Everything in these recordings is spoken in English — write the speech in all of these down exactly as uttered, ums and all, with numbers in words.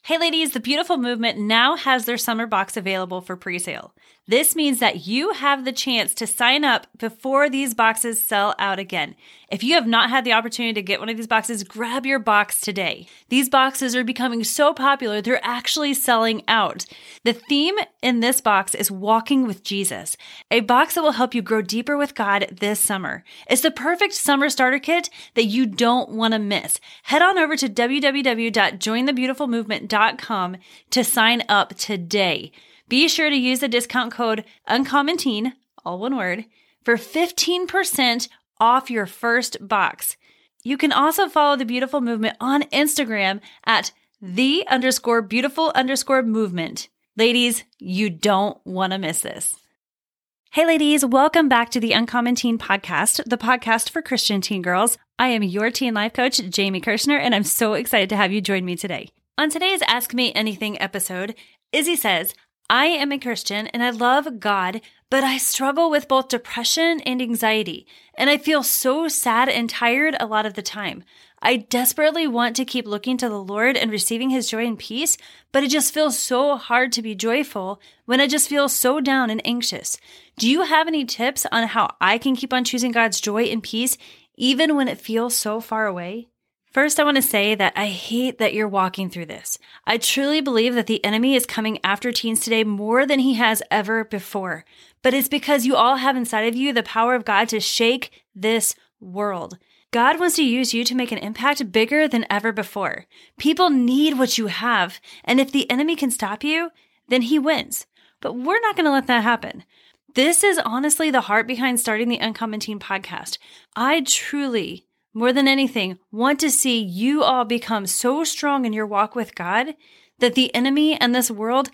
Hey ladies, the Beautiful Movement now has their summer box available for pre-sale. This means that you have the chance to sign up before these boxes sell out again. If you have not had the opportunity to get one of these boxes, grab your box today. These boxes are becoming so popular, they're actually selling out. The theme in this box is Walking with Jesus, a box that will help you grow deeper with God this summer. It's the perfect summer starter kit that you don't want to miss. Head on over to w w w dot join the beautiful movement dot com to sign up today. Be sure to use the discount code UncommonTeen, all one word, for fifteen percent off your first box. You can also follow the Beautiful Movement on Instagram at the underscore beautiful underscore movement. Ladies, you don't want to miss this. Hey ladies, welcome back to the Uncommon Teen Podcast, the podcast for Christian teen girls. I am your teen life coach, Jamie Kirshner, and I'm so excited to have you join me today. On today's Ask Me Anything episode, Izzy says, I am a Christian and I love God, but I struggle with both depression and anxiety, and I feel so sad and tired a lot of the time. I desperately want to keep looking to the Lord and receiving His joy and peace, but it just feels so hard to be joyful when I just feel so down and anxious. Do you have any tips on how I can keep on choosing God's joy and peace even when it feels so far away? First, I want to say that I hate that you're walking through this. I truly believe that the enemy is coming after teens today more than he has ever before. But it's because you all have inside of you the power of God to shake this world. God wants to use you to make an impact bigger than ever before. People need what you have, and if the enemy can stop you, then he wins. But we're not going to let that happen. This is honestly the heart behind starting the Uncommon Teen Podcast. I truly, more than anything, want to see you all become so strong in your walk with God that the enemy and this world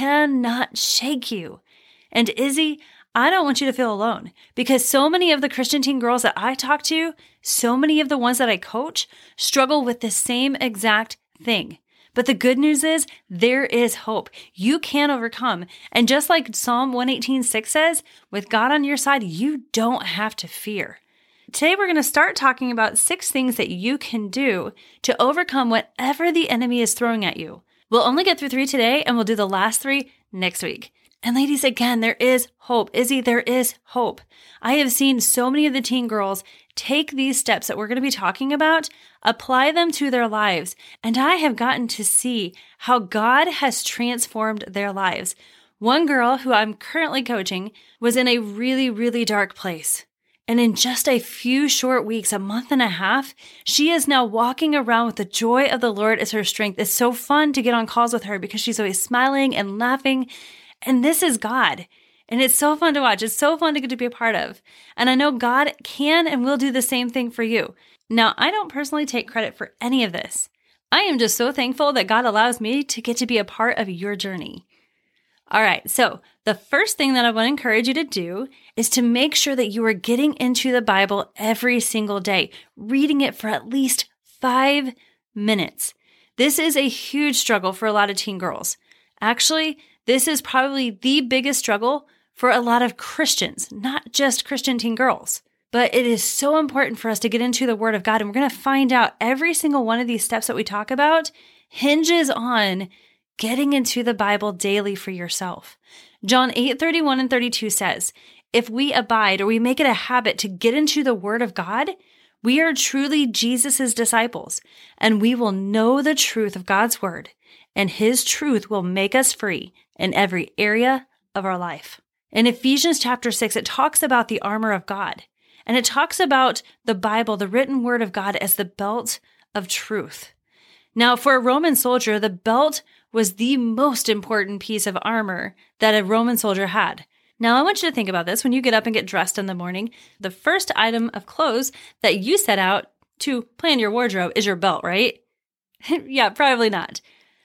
cannot shake you. And Izzy, I don't want you to feel alone, because so many of the Christian teen girls that I talk to, so many of the ones that I coach, struggle with the same exact thing. But the good news is there is hope. You can overcome. And just like Psalm one eighteen six says, with God on your side, you don't have to fear. Today, we're going to start talking about six things that you can do to overcome whatever the enemy is throwing at you. We'll only get through three today, and we'll do the last three next week. And ladies, again, there is hope. Izzy, there is hope. I have seen so many of the teen girls take these steps that we're going to be talking about, apply them to their lives, and I have gotten to see how God has transformed their lives. One girl who I'm currently coaching was in a really, really dark place. And in just a few short weeks, a month and a half, she is now walking around with the joy of the Lord as her strength. It's so fun to get on calls with her because she's always smiling and laughing. And this is God. And it's so fun to watch. It's so fun to get to be a part of. And I know God can and will do the same thing for you. Now, I don't personally take credit for any of this. I am just so thankful that God allows me to get to be a part of your journey. All right, so the first thing that I want to encourage you to do is to make sure that you are getting into the Bible every single day, reading it for at least five minutes. This is a huge struggle for a lot of teen girls. Actually, this is probably the biggest struggle for a lot of Christians, not just Christian teen girls. But it is so important for us to get into the Word of God, and we're going to find out every single one of these steps that we talk about hinges on getting into the Bible daily for yourself. John eight thirty-one and thirty-two says, if we abide or we make it a habit to get into the Word of God, we are truly Jesus' disciples, and we will know the truth of God's Word, and His truth will make us free in every area of our life. In Ephesians chapter six, it talks about the armor of God, and it talks about the Bible, the written Word of God, as the belt of truth. Now, for a Roman soldier, the belt was the most important piece of armor that a Roman soldier had. Now, I want you to think about this. When you get up and get dressed in the morning, the first item of clothes that you set out to plan your wardrobe is your belt, right? Yeah, probably not.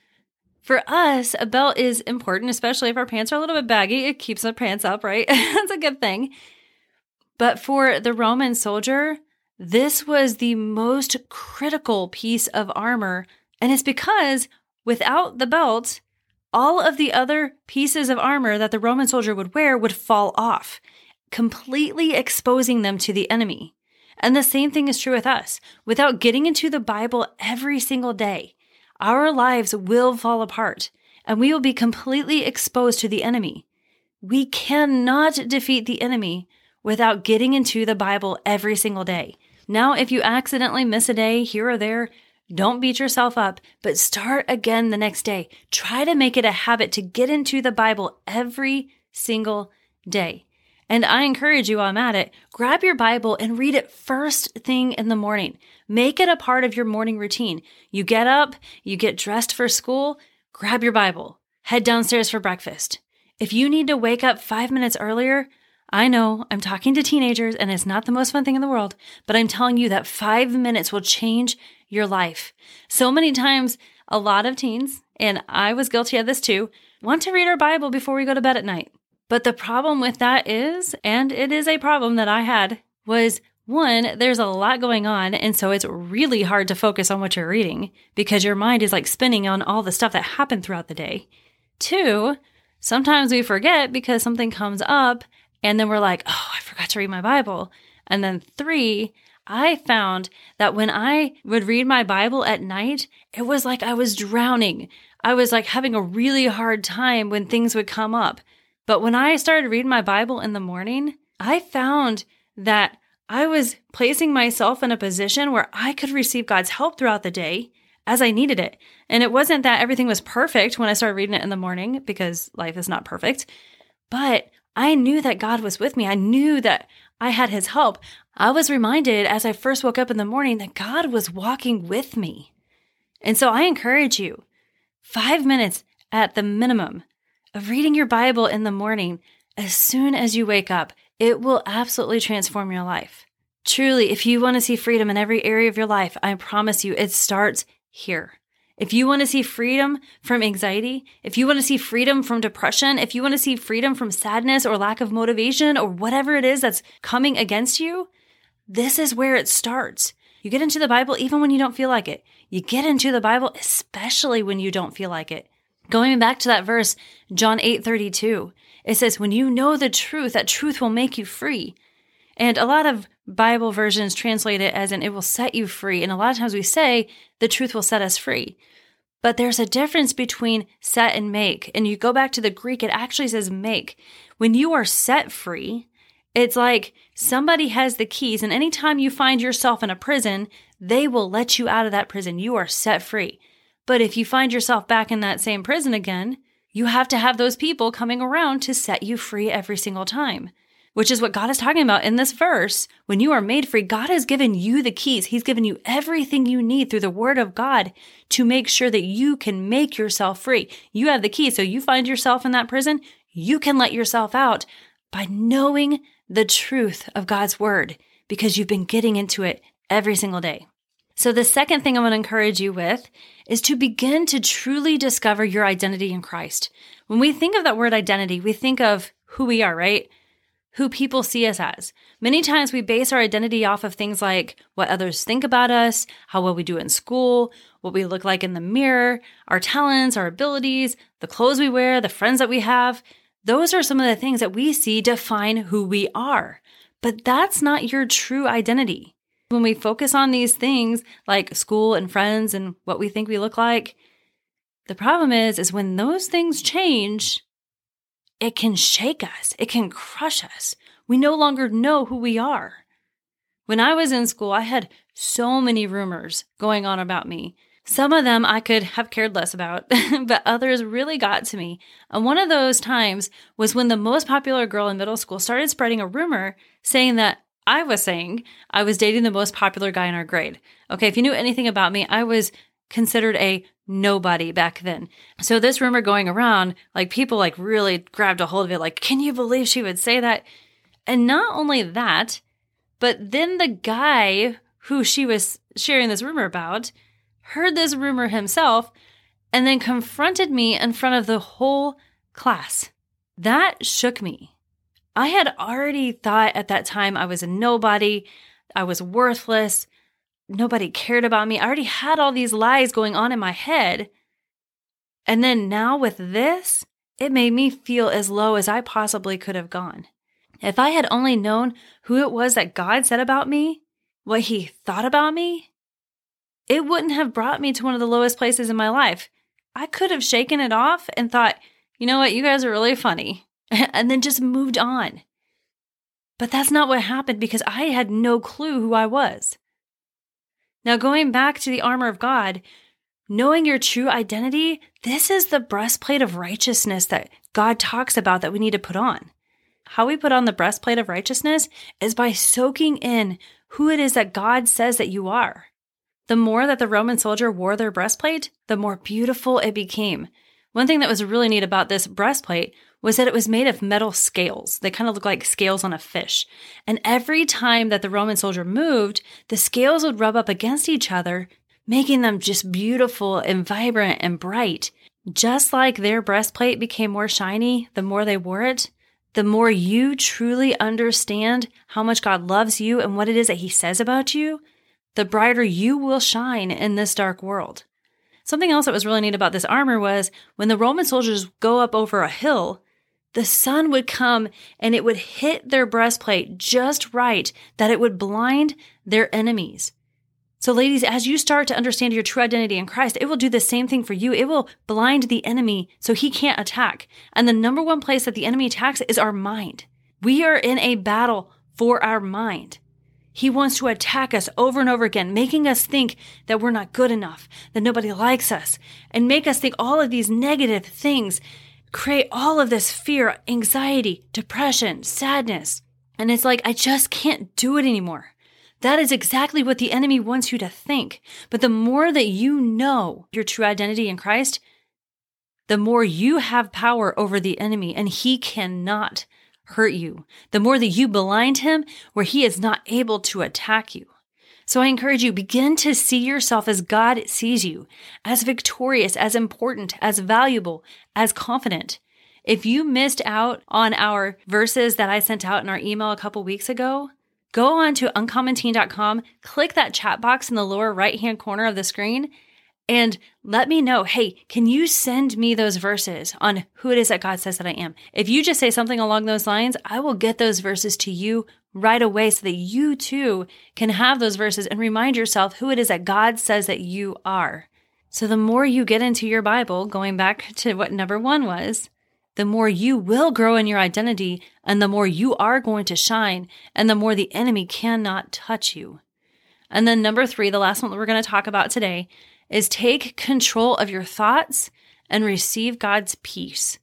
For us, a belt is important, especially if our pants are a little bit baggy. It keeps our pants up, right? That's a good thing. But for the Roman soldier, this was the most critical piece of armor. And it's because without the belt, all of the other pieces of armor that the Roman soldier would wear would fall off, completely exposing them to the enemy. And the same thing is true with us. Without getting into the Bible every single day, our lives will fall apart and we will be completely exposed to the enemy. We cannot defeat the enemy without getting into the Bible every single day. Now, if you accidentally miss a day here or there, don't beat yourself up, but start again the next day. Try to make it a habit to get into the Bible every single day. And I encourage you while I'm at it, grab your Bible and read it first thing in the morning. Make it a part of your morning routine. You get up, you get dressed for school, grab your Bible, head downstairs for breakfast. If you need to wake up five minutes earlier, I know I'm talking to teenagers and it's not the most fun thing in the world, but I'm telling you that five minutes will change your life. So many times, a lot of teens, and I was guilty of this too, want to read our Bible before we go to bed at night. But the problem with that is, and it is a problem that I had, was one, there's a lot going on, and so it's really hard to focus on what you're reading because your mind is like spinning on all the stuff that happened throughout the day. Two, sometimes we forget because something comes up, and then we're like, oh, I forgot to read my Bible. And then three, I found that when I would read my Bible at night, it was like I was drowning. I was like having a really hard time when things would come up. But when I started reading my Bible in the morning, I found that I was placing myself in a position where I could receive God's help throughout the day as I needed it. And it wasn't that everything was perfect when I started reading it in the morning, because life is not perfect, but I knew that God was with me. I knew that I had his help. I was reminded as I first woke up in the morning that God was walking with me. And so I encourage you, five minutes at the minimum of reading your Bible in the morning as soon as you wake up. It will absolutely transform your life. Truly, if you want to see freedom in every area of your life, I promise you it starts here. If you want to see freedom from anxiety, if you want to see freedom from depression, if you want to see freedom from sadness or lack of motivation or whatever it is that's coming against you, this is where it starts. You get into the Bible even when you don't feel like it. You get into the Bible especially when you don't feel like it. Going back to that verse, John eight thirty-two, it says, when you know the truth, that truth will make you free. And a lot of Bible versions translate it as in it will set you free. And a lot of times we say the truth will set us free. But there's a difference between set and make. And you go back to the Greek, it actually says make. When you are set free, it's like somebody has the keys, and anytime you find yourself in a prison, they will let you out of that prison. You are set free. But if you find yourself back in that same prison again, you have to have those people coming around to set you free every single time, which is what God is talking about in this verse. When you are made free, God has given you the keys. He's given you everything you need through the word of God to make sure that you can make yourself free. You have the keys. So you find yourself in that prison, you can let yourself out by knowing the truth of God's word because you've been getting into it every single day. So the second thing I want to encourage you with is to begin to truly discover your identity in Christ. When we think of that word identity, we think of who we are, right? Who people see us as. Many times we base our identity off of things like what others think about us, how well we do in school, what we look like in the mirror, our talents, our abilities, the clothes we wear, the friends that we have. Those are some of the things that we see define who we are. But that's not your true identity. When we focus on these things like school and friends and what we think we look like, the problem is, is when those things change, it can shake us. It can crush us. We no longer know who we are. When I was in school, I had so many rumors going on about me. Some of them I could have cared less about, but others really got to me. And one of those times was when the most popular girl in middle school started spreading a rumor saying that I was saying I was dating the most popular guy in our grade. Okay, if you knew anything about me, I was considered a nobody back then. So this rumor going around, like people like really grabbed a hold of it. Like, can you believe she would say that? And not only that, but then the guy who she was sharing this rumor about heard this rumor himself and then confronted me in front of the whole class. That shook me. I had already thought at that time I was a nobody, I was worthless, nobody cared about me. I already had all these lies going on in my head. And then now with this, it made me feel as low as I possibly could have gone. If I had only known who it was that God said about me, what he thought about me, it wouldn't have brought me to one of the lowest places in my life. I could have shaken it off and thought, you know what, you guys are really funny, and then just moved on. But that's not what happened because I had no clue who I was. Now, going back to the armor of God, knowing your true identity, this is the breastplate of righteousness that God talks about that we need to put on. How we put on the breastplate of righteousness is by soaking in who it is that God says that you are. The more that the Roman soldier wore their breastplate, the more beautiful it became. One thing that was really neat about this breastplate was that it was made of metal scales. They kind of look like scales on a fish. And every time that the Roman soldier moved, the scales would rub up against each other, making them just beautiful and vibrant and bright. Just like their breastplate became more shiny the more they wore it, the more you truly understand how much God loves you and what it is that He says about you, the brighter you will shine in this dark world. Something else that was really neat about this armor was when the Roman soldiers go up over a hill, the sun would come and it would hit their breastplate just right that it would blind their enemies. So ladies, as you start to understand your true identity in Christ, it will do the same thing for you. It will blind the enemy so he can't attack. And the number one place that the enemy attacks is our mind. We are in a battle for our mind. He wants to attack us over and over again, making us think that we're not good enough, that nobody likes us, and make us think all of these negative things, create all of this fear, anxiety, depression, sadness. And it's like, I just can't do it anymore. That is exactly what the enemy wants you to think. But the more that you know your true identity in Christ, the more you have power over the enemy, and he cannot hurt you. The more that you blind him where he is not able to attack you. So I encourage you, begin to see yourself as God sees you, as victorious, as important, as valuable, as confident. If you missed out on our verses that I sent out in our email a couple weeks ago, go on to uncommon teen dot com, click that chat box in the lower right-hand corner of the screen, and let me know, hey, can you send me those verses on who it is that God says that I am? If you just say something along those lines, I will get those verses to you right away so that you too can have those verses and remind yourself who it is that God says that you are. So the more you get into your Bible, going back to what number one was, the more you will grow in your identity and the more you are going to shine and the more the enemy cannot touch you. And then number three, the last one that we're going to talk about today, is take control of your thoughts and receive God's peace.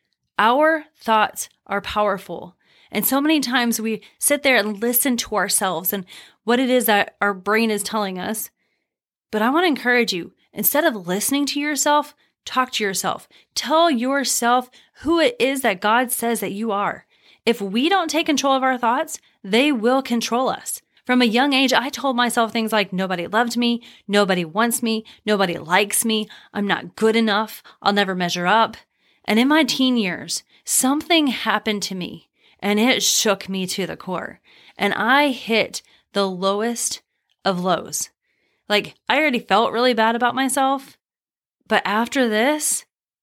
Our thoughts are powerful. And so many times we sit there and listen to ourselves and what it is that our brain is telling us. But I want to encourage you, instead of listening to yourself, talk to yourself. Tell yourself who it is that God says that you are. If we don't take control of our thoughts, they will control us. From a young age, I told myself things like, nobody loved me, nobody wants me, nobody likes me, I'm not good enough, I'll never measure up. And in my teen years, something happened to me, and it shook me to the core. And I hit the lowest of lows. Like, I already felt really bad about myself, but after this,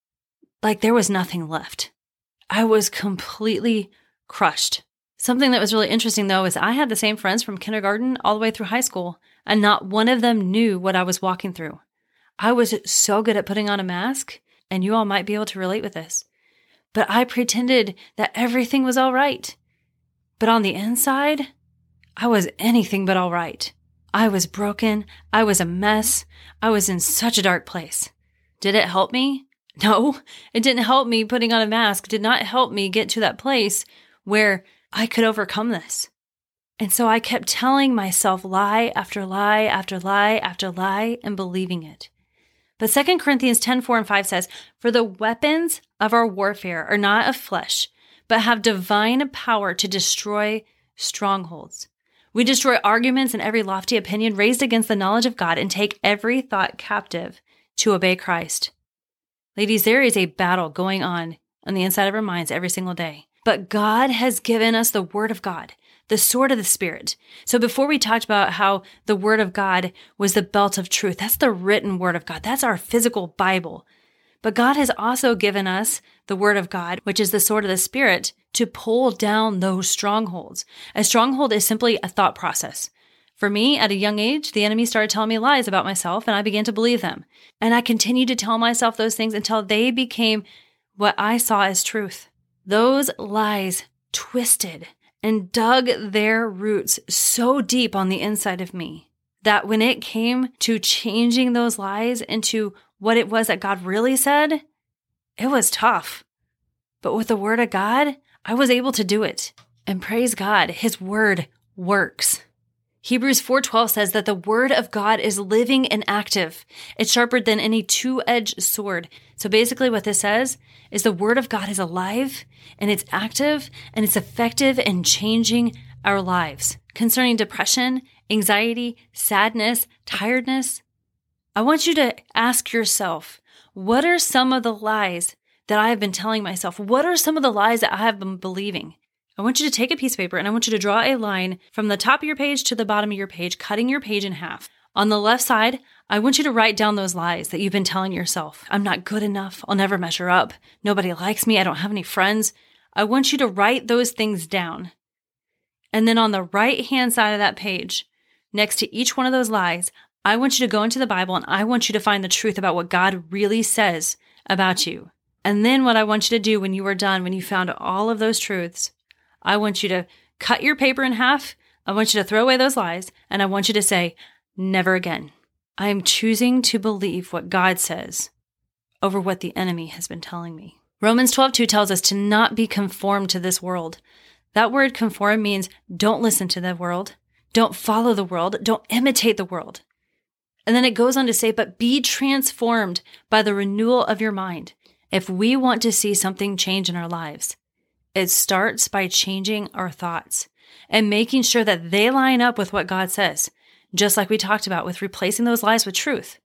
like there was nothing left. I was completely crushed. Something that was really interesting, though, is I had the same friends from kindergarten all the way through high school, and not one of them knew what I was walking through. I was so good at putting on a mask, and you all might be able to relate with this, but I pretended that everything was all right. But on the inside, I was anything but all right. I was broken. I was a mess. I was in such a dark place. Did it help me? No, it didn't help me. Putting on a mask did not help me get to that place where I could overcome this. And so I kept telling myself lie after lie after lie after lie and believing it. But Second Corinthians ten, four and five says, "For the weapons of our warfare are not of flesh, but have divine power to destroy strongholds. We destroy arguments and every lofty opinion raised against the knowledge of God and take every thought captive to obey Christ." Ladies, there is a battle going on on the inside of our minds every single day. But God has given us the Word of God, the sword of the Spirit. So before we talked about how the Word of God was the belt of truth, that's the written Word of God. That's our physical Bible. But God has also given us the Word of God, which is the sword of the Spirit, to pull down those strongholds. A stronghold is simply a thought process. For me, at a young age, the enemy started telling me lies about myself, and I began to believe them. And I continued to tell myself those things until they became what I saw as truth. Those lies twisted and dug their roots so deep on the inside of me that when it came to changing those lies into what it was that God really said, it was tough. But with the word of God, I was able to do it. And praise God, his word works. Hebrews four twelve says that the word of God is living and active. It's sharper than any two-edged sword. So basically what this says is the word of God is alive and it's active and it's effective in changing our lives. Concerning depression, anxiety, sadness, tiredness, I want you to ask yourself, what are some of the lies that I have been telling myself? What are some of the lies that I have been believing? I want you to take a piece of paper and I want you to draw a line from the top of your page to the bottom of your page, cutting your page in half. On the left side, I want you to write down those lies that you've been telling yourself. I'm not good enough. I'll never measure up. Nobody likes me. I don't have any friends. I want you to write those things down. And then on the right-hand side of that page, next to each one of those lies, I want you to go into the Bible and I want you to find the truth about what God really says about you. And then what I want you to do when you are done, when you found all of those truths, I want you to cut your paper in half. I want you to throw away those lies. And I want you to say, never again. I am choosing to believe what God says over what the enemy has been telling me. Romans twelve two tells us to not be conformed to this world. That word conform means don't listen to the world. Don't follow the world. Don't imitate the world. And then it goes on to say, but be transformed by the renewal of your mind. If we want to see something change in our lives, it starts by changing our thoughts and making sure that they line up with what God says, just like we talked about with replacing those lies with truth.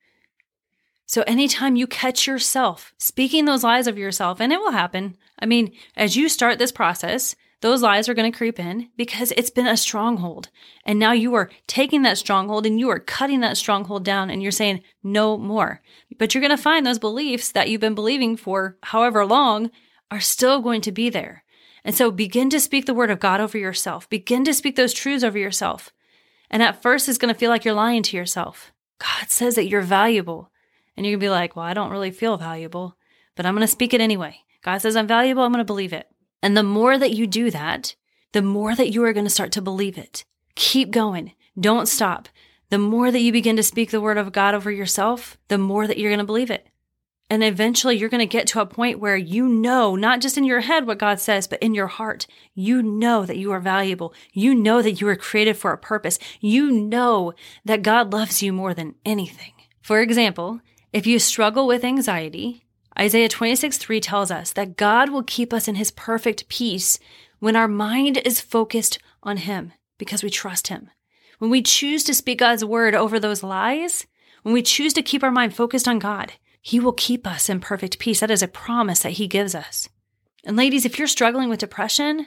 So anytime you catch yourself speaking those lies of yourself, and it will happen. I mean, as you start this process, those lies are going to creep in because it's been a stronghold. And now you are taking that stronghold and you are cutting that stronghold down and you're saying no more. But you're going to find those beliefs that you've been believing for however long are still going to be there. And so begin to speak the word of God over yourself. Begin to speak those truths over yourself. And at first it's going to feel like you're lying to yourself. God says that you're valuable. And you're going to be like, well, I don't really feel valuable, but I'm going to speak it anyway. God says I'm valuable. I'm going to believe it. And the more that you do that, the more that you are going to start to believe it. Keep going. Don't stop. The more that you begin to speak the word of God over yourself, the more that you're going to believe it. And eventually you're going to get to a point where you know, not just in your head what God says, but in your heart, you know that you are valuable. You know that you were created for a purpose. You know that God loves you more than anything. For example, if you struggle with anxiety, Isaiah twenty-six three tells us that God will keep us in his perfect peace when our mind is focused on him because we trust him. When we choose to speak God's word over those lies, when we choose to keep our mind focused on God, he will keep us in perfect peace. That is a promise that he gives us. And ladies, if you're struggling with depression,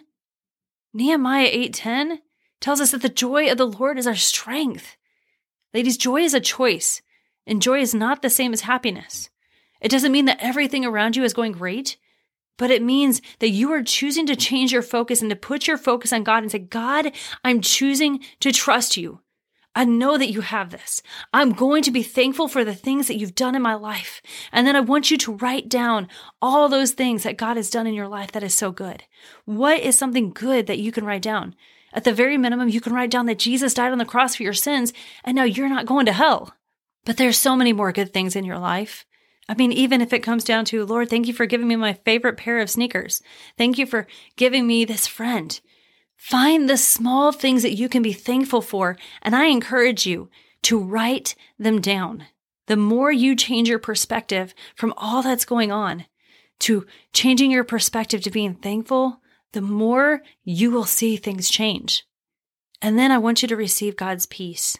Nehemiah eight ten tells us that the joy of the Lord is our strength. Ladies, joy is a choice, and joy is not the same as happiness. It doesn't mean that everything around you is going great, but it means that you are choosing to change your focus and to put your focus on God and say, God, I'm choosing to trust you. I know that you have this. I'm going to be thankful for the things that you've done in my life. And then I want you to write down all those things that God has done in your life that is so good. What is something good that you can write down? At the very minimum, you can write down that Jesus died on the cross for your sins, and now you're not going to hell. But there's so many more good things in your life. I mean, even if it comes down to, Lord, thank you for giving me my favorite pair of sneakers. Thank you for giving me this friend. Find the small things that you can be thankful for, and I encourage you to write them down. The more you change your perspective from all that's going on to changing your perspective to being thankful, the more you will see things change. And then I want you to receive God's peace.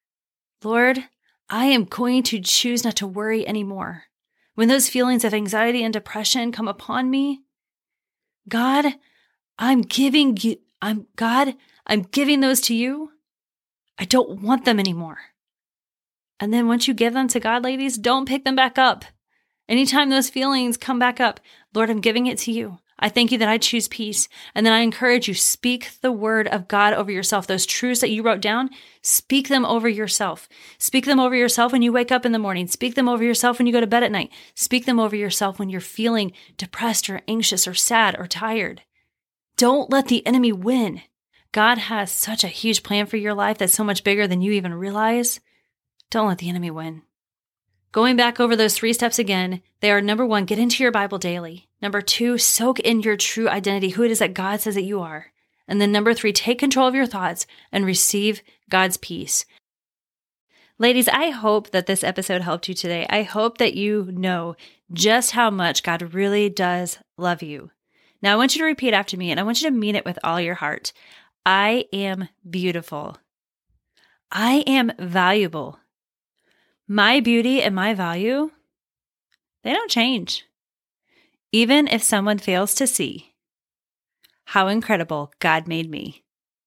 Lord, I am going to choose not to worry anymore. When those feelings of anxiety and depression come upon me, God, I'm giving you, I'm God, I'm giving those to you. I don't want them anymore. And then once you give them to God, ladies, don't pick them back up. Anytime those feelings come back up, Lord, I'm giving it to you. I thank you that I choose peace. And then I encourage you, speak the word of God over yourself. Those truths that you wrote down, speak them over yourself. Speak them over yourself when you wake up in the morning. Speak them over yourself when you go to bed at night. Speak them over yourself when you're feeling depressed or anxious or sad or tired. Don't let the enemy win. God has such a huge plan for your life that's so much bigger than you even realize. Don't let the enemy win. Going back over those three steps again, they are number one, get into your Bible daily. Number two, soak in your true identity, who it is that God says that you are. And then number three, take control of your thoughts and receive God's peace. Ladies, I hope that this episode helped you today. I hope that you know just how much God really does love you. Now, I want you to repeat after me, and I want you to mean it with all your heart. I am beautiful. I am valuable. My beauty and my value, they don't change. Even if someone fails to see how incredible God made me.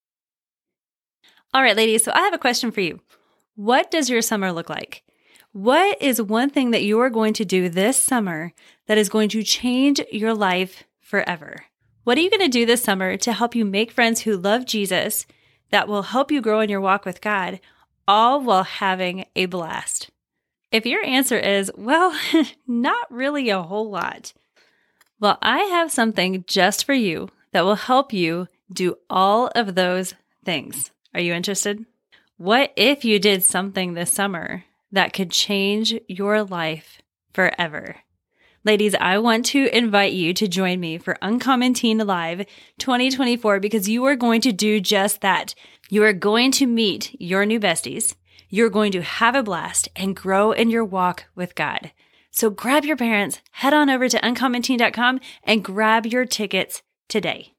All right, ladies, so I have a question for you. What does your summer look like? What is one thing that you are going to do this summer that is going to change your life forever? What are you going to do this summer to help you make friends who love Jesus that will help you grow in your walk with God, all while having a blast? If your answer is, well, not really a whole lot, well, I have something just for you that will help you do all of those things. Are you interested? What if you did something this summer that could change your life forever? Ladies, I want to invite you to join me for Uncommon Teen Live twenty twenty-four because you are going to do just that. You are going to meet your new besties. You're going to have a blast and grow in your walk with God. So grab your parents, head on over to uncommon teen dot com and grab your tickets today.